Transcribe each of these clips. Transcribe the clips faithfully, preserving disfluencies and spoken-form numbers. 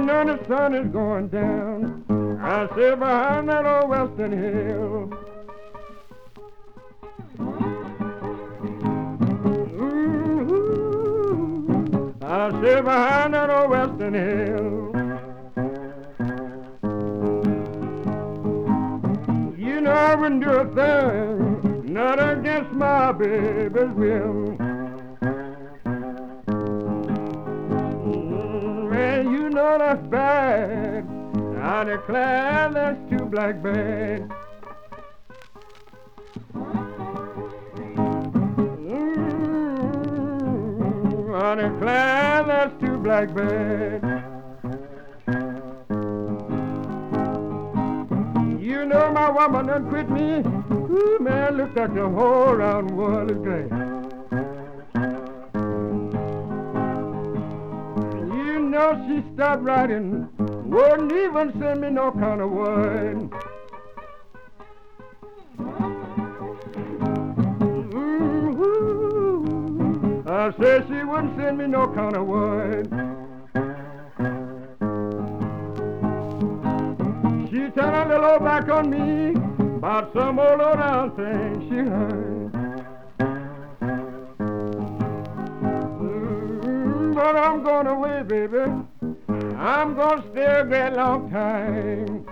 know the sun is going down. I sit behind that old western hill. Ooh, I sit behind that old western hill. You know I wouldn't do a thing, not against my baby's will. Man, you know that's bad. I declare that's too black bad. Mm, I declare that's too black bad. You know my woman done quit me. Ooh, man, look like the whole round world is gray. You know she stopped writing, wouldn't even send me no kind of word. Ooh, I said she wouldn't send me no kind of word. She turned a little old back on me about some old low down thing she heard. Mm, but I'm going away, baby. I'm going to stay a great long time.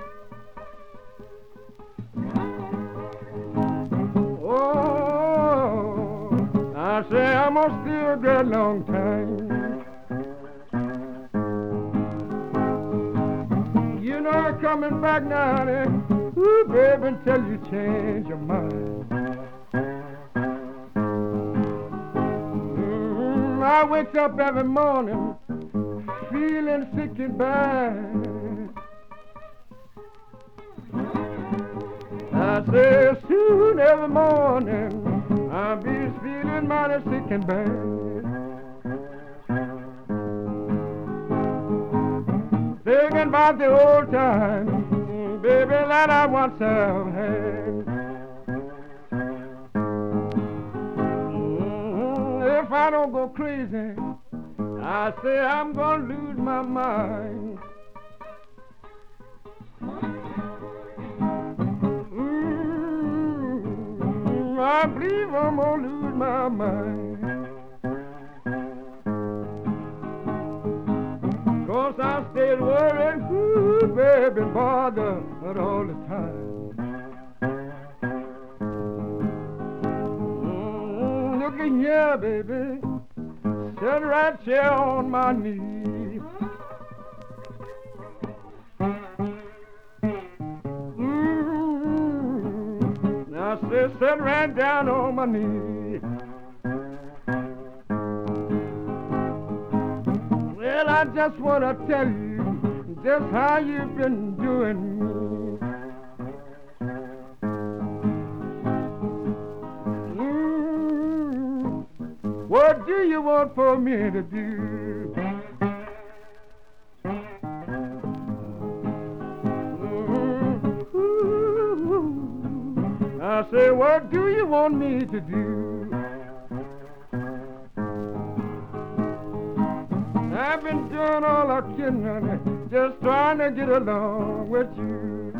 Oh, I say I'm going to stay a great long time. You know I'm coming back now, honey. Ooh, baby, until you change your mind. Mm, I wake up every morning feeling sick and bad. I say soon every morning I'll be feeling mighty sick and bad. Thinking about the old time, baby, that I once have had. Mm, if I don't go crazy, I say I'm gonna lose my mind. Mm, I believe I'm gonna lose my mind. 'Cause I stayed worried, ooh, baby, bothered all the time. Mm, look at here, baby, sitting right here on my knee. Mm, I said, sit right down on my knee. Well, I just want to tell you just how you've been doing me. Mm, what do you want for me to do? Mm, I say, what do you want me to do? I've been doing all I can, honey, just trying to get along with you.